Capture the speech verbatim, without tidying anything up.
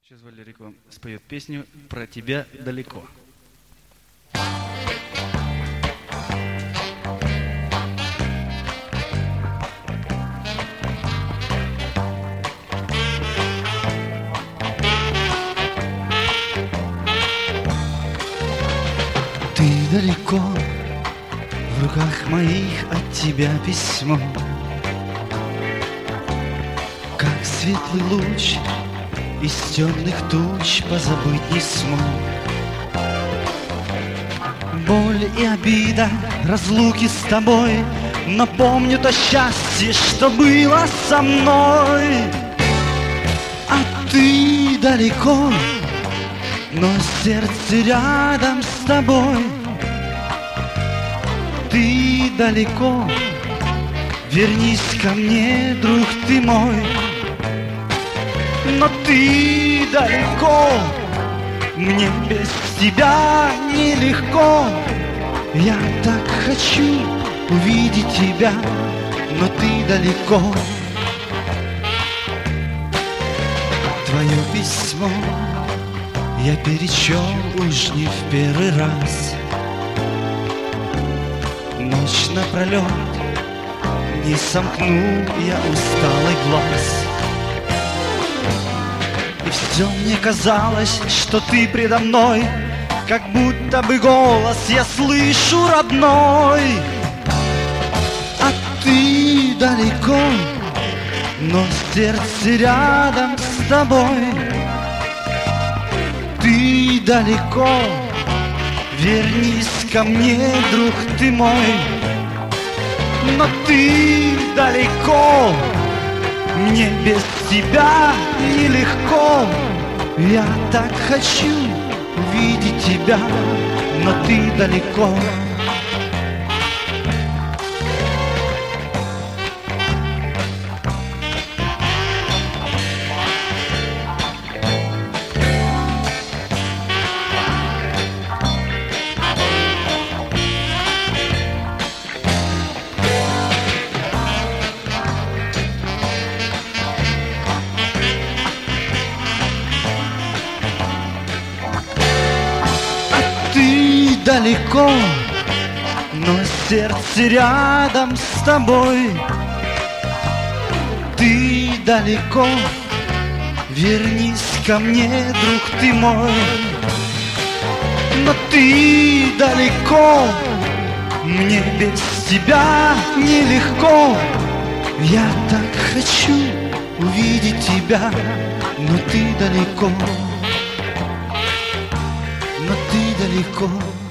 Сейчас Валерико споет песню «Про тебя далеко». Ты далеко, в руках моих от тебя письмо, как светлый луч из темных туч позабыть не смог. Боль и обида разлуки с тобой, но помню то счастье, что было со мной. А ты далеко, но сердце рядом с тобой. Ты далеко, вернись ко мне, друг ты мой. Но ты далеко, мне без тебя нелегко. Я так хочу увидеть тебя, но ты далеко. Твое письмо я перечел уж не в первый раз. Ночь напролет не сомкну я усталый глаз. И все мне казалось, что ты предо мной, как будто бы голос я слышу родной. А ты далеко, но сердце рядом с тобой. Ты далеко, вернись ко мне, друг ты мой. Но ты далеко, мне без тебя нелегко. Я так хочу увидеть тебя, но ты далеко. Далеко, но сердце рядом с тобой. Ты далеко, вернись ко мне, друг ты мой. Но ты далеко, мне без тебя нелегко. Я так хочу увидеть тебя, но ты далеко. Но ты далеко.